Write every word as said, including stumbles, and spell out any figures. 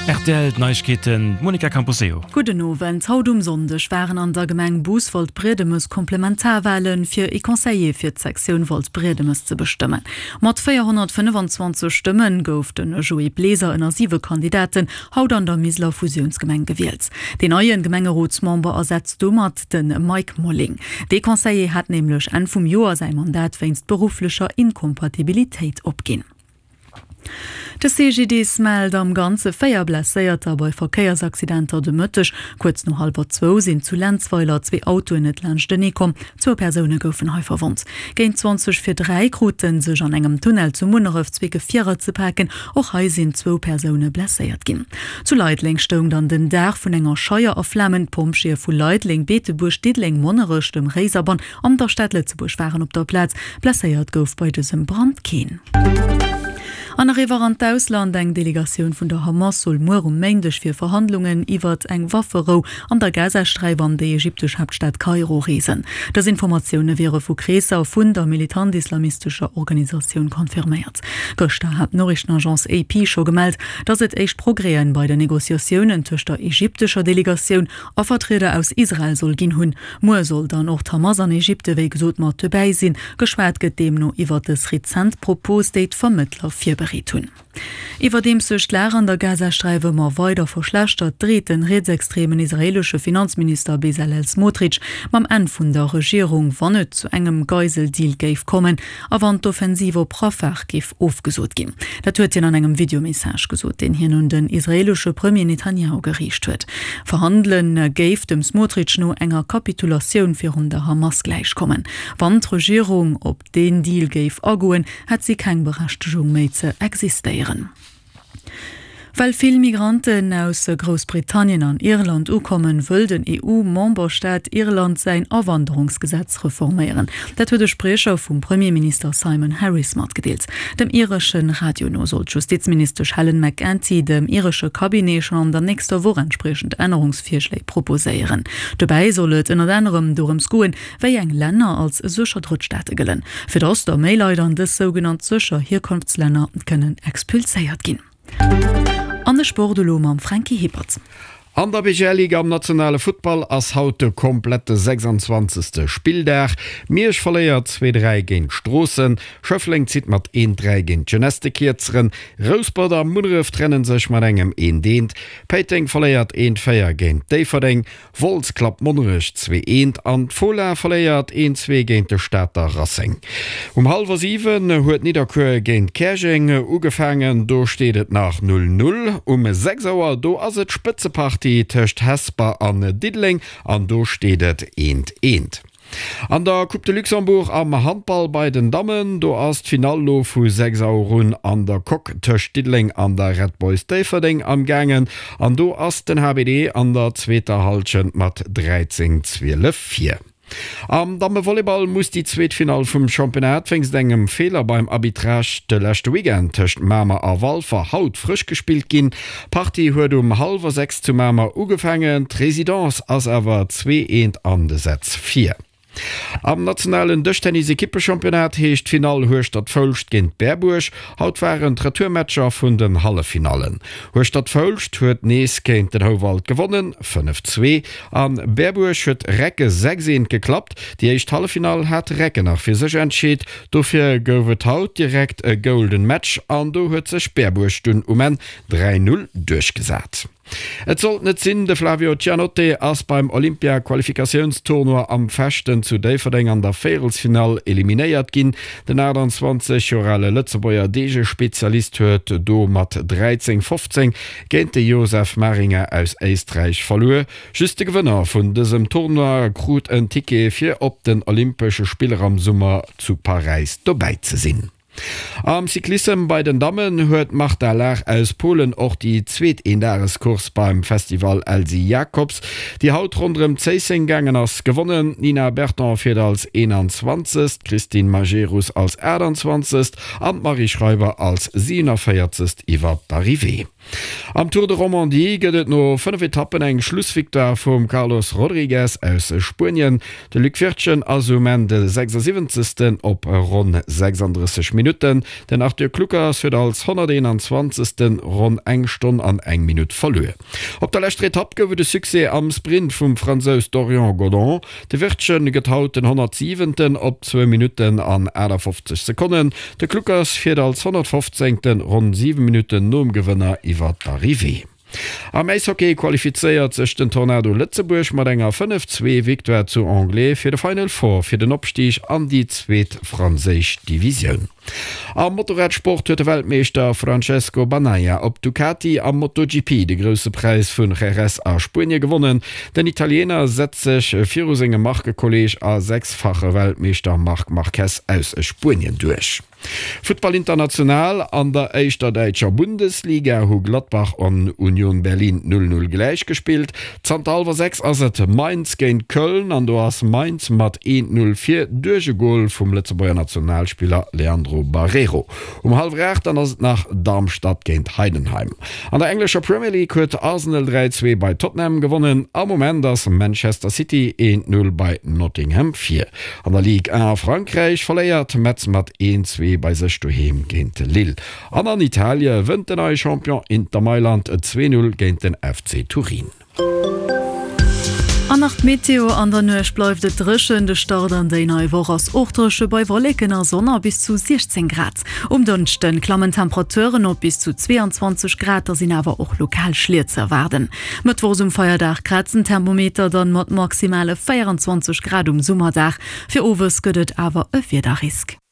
R T L Neuigkeiten Monika Camposeo. Guten Abend. Haut um Sonntag waren an der Gemeinde Bußwald Bredemus Komplementarwahlen für die Conseiller für die Sektion Wald Bredemus zu bestimmen. Mit vierhundertfünfundzwanzig Stimmen gouf den Joey Bläser in sieben Kandidaten haut an der Misler Fusionsgemeinde gewählt. Den neuen Gemeinderotsmember ersetzt damit den Mike Molling. Der Conseiller hat nämlich Ende vom Jahr sein Mandat wegen beruflicher Inkompatibilität abgehen. De C G D meldet am ganze Feier blesséierter bei Verkehrsaccidenter de Mëttech. Kurz no halber zwo sind zu Lenzweiler zwei Auto in et Land dene kom, zwei Personen goufen hei verwundt. Géint zwanzig fir drei Routen sech an engem Tunnel zu Munneref zwecke Vierer ze packen, och hei sind zwei Personen blesséiert ginn. Zu Leitling stung dann den Dach vun enger Scheier auf Flammen, Pompschier vu Leitling, Beetebusch, Didling, Monnerech, dem Reiserbahn am der Stadt Letzebusch waren op der Platz, blesséiert gouf bei diesem Brand kien. An Reverend Ausland eng Delegation vun der Hamas soll mor um Mändech fir Verhandlungen iwwer eng Waffero an der Gazastreif an der ägyptisch Hauptstadt Kairo reesen. Das Informationen wäre vu Kräser vun der militant-islamistischer Organisation konfirmiert. Göster hat Nachrichtenagence A P schon gemeldet, dass et echt progréen bei der Negoziationen tuch der ägyptischer Delegation a Vertreter aus Israel soll gin hunn. Mo soll dann auch Hamas an Ägypte weg gesot mat beisinn, geschwert get dem no iwwer des Rezent Propos date Vermittler vier tun. Iwer dem sech Lär an der Gazastreife mar weiter verschlechtert dreht den rechtsextremen israelische Finanzminister Bezalel Smotrich mam en vun der Regierung wannet zu engem Geiseldeal geif kommen, a wann d'Offensive Profach gif aufgesot gin. Dat huet hin an engem Videomessage gesot, den hin und den israelische Premier Netanyahu gericht huet. Verhandeln geif dem Smotrich no enger Kapitulationun fir hun der Hamas gleichkommen. Wann d' Regierung op den Deal geif agoen, hat sie kein Berechtigung méi ze existieren. Weil viele Migranten aus Großbritannien an Irland kommen, will den E U-Memberstaat Irland sein Abwanderungsgesetz reformieren. Das wurde der Sprecher vom Premierminister Simon Harris mitgeteilt. Dem irischen Radio no soll Justizminister Helen McEntee dem irischen Kabinett schon an der nächsten Woche entsprechend Änderungsvorschläge proposieren. Dabei soll es unter anderem darum gehen, wie eng Länder als sicher Drittstaaten gelten. Für das der Mehlleiter des sogenannten sicher Herkunftsländer können expulsiert gehen. An der Sportlo am Frankie Hippert. An der B G-Liga am nationale Football ass haut de komplette sechsundzwanzigste Spieldach. Mirsch verleiert zwei drei gegen Strossen, Schöffling zieht mat ein drei gegen Gymnastikkierzeren, Rosbader Munref trennen sich mat engem ein dehnt, Peiting verleiert ein Feier gegen Deverding, Volz klappt Munrich zwei eins an Fola verleiert ein zwei gegen de Stadter Rassing. Um halb sieben huet Niederkur gegen Kersching ugefangen, do steht nach null null, um sechs Uhr do as et Spitzepartie töcht Hesper an Didling, an do stedet eend eend. An der Coupe de Luxembourg am Handball bei den Damen, do as Finallo vu sechs Auren an der Kok töcht Didling an der Red Boys Deverding am Gangen, an do as den H B D an der zweiter Halschen mat dreizehn zwölf vier. Am Damevolleyball muss die Zweitfinal vom Championat fängst engem Fehler beim Arbitrage de letzte Weekend töcht Mama a Walfer haut frisch gespielt gin. Party huet um halber sechs zu Mama ugefangen, Residence as awer zwei eins an de Satz vier. Am nationalen Dëchtennis-Ekippe-Championat heescht Final Hochstadt Völscht gegen Berbusch, haut waren Retourmatcher vun den Hallefinalen. Hochstadt Völscht huet nees gegen den Howald gewonnen, fünf zwei. An Berbusch huet Recke sechs eins geklappt, die echt Hallefinal hat Recke nach fir sech entschied, dofir gouwet haut direkt e Golden Match an do huet sech Berbusch dun um en drei null durchgesat. Et sollt net sinn de Flavio Gianotti ass beim Olympia-Qualifikationstournoi am Fechten zu Deverding an der Fairelsfinal eliminéiert ginn. Den achtundzwanzig Jorale Lützebauer D G-Spezialist huet do mat dreizehn fünfzehn géint de Josef Maringer aus Eistreich verloe. Juste Gewënner vun dësem Tournoi krut en Ticket fir op den Olympesche Spieler am Summer zu Paris dobei ze sinn. Am Cyklism bei den Damen huet macht der Lach aus Polen auch die Zweet-Indares-Kurs beim Festival Elsie Jacobs. Die Haut rundem Zeissing gangen ass gewonnen, Nina Berton fir als einundzwanzig, Christine Majerus als einundzwanzig, und Marie Schreiber als siebenundvierzig iwwer Parivé. Am Tour de Romandie gëtt no fünf Etappen eng Schlussviktor vum Carlos Rodriguez aus Spien. De Lückwirtchen asumen de sechsundsiebzigsten op rund sechsunddreißig Minuten, den Arthur Klukas fir als hunderteinundzwanzigsten rund eng Stunde an eng Minute verlöe. Op der letzte Etappe gowe de Suse am Sprint vum Französ Dorian Godon, de Wirtchen getauten hundertsiebenten op zwei Minuten an einundfünfzig Sekunden, de Klukas fir als hundertfünfzehnten rund sieben Minuten Nomgewinner iwwer d'Arrivée. Am Eishockey qualifiziert sech den Tornado Lützeburg mat enger fünf zwei Victoire zu Anglais fir de Final Four fir den Opstich an die zweet Franzisch Division. Am Motorradsport huet de Weltmeister Francesco Bagnaia op Ducati am MotoGP de grösse Preis vun R S a Spanje gewonnen. Den Italiener setzt sech vir segem Markekolleg a sechsfache Weltmeister Marc Marquez aus Spanien durch. Football international an der Eischter Deitscher Bundesliga hu Gladbach an Union Berlin null null gleich gespielt. Zantalver sechs as Mainz géint Köln an du hast Mainz mat eins null vier duge Goal vum Lützeburger Nationalspieler Leandro Barreiro. Um halb recht an ass nach Darmstadt géint Heidenheim. An der englischer Premier League huet Arsenal drei zwei bei Tottenham gewonnen, am Moment ass Manchester City eins null bei Nottingham vier. An der Ligue eins Frankreich verléiert Metz mat eins zwei bei sech doheem géint Lille. An an Italie wënnt den neue Champion Inter Mailand zwei null géint den F C Turin. An nach Meteo an der Nuch bleif de dreschen de Start an déi neii woch ass Ochtresche bei Wollekener Sonner bis zu sechzehn Grad. Um dënchten klammen Temperaturen op bis zu zweiundzwanzig Grad sinn awer och lokal schlier ze erwarden. Mit wos um Feierdach kratzen Thermometer dann mat maximale vierundzwanzig Grad um Summerdach. Fir Owes gëtt awer e Vierdach Risk.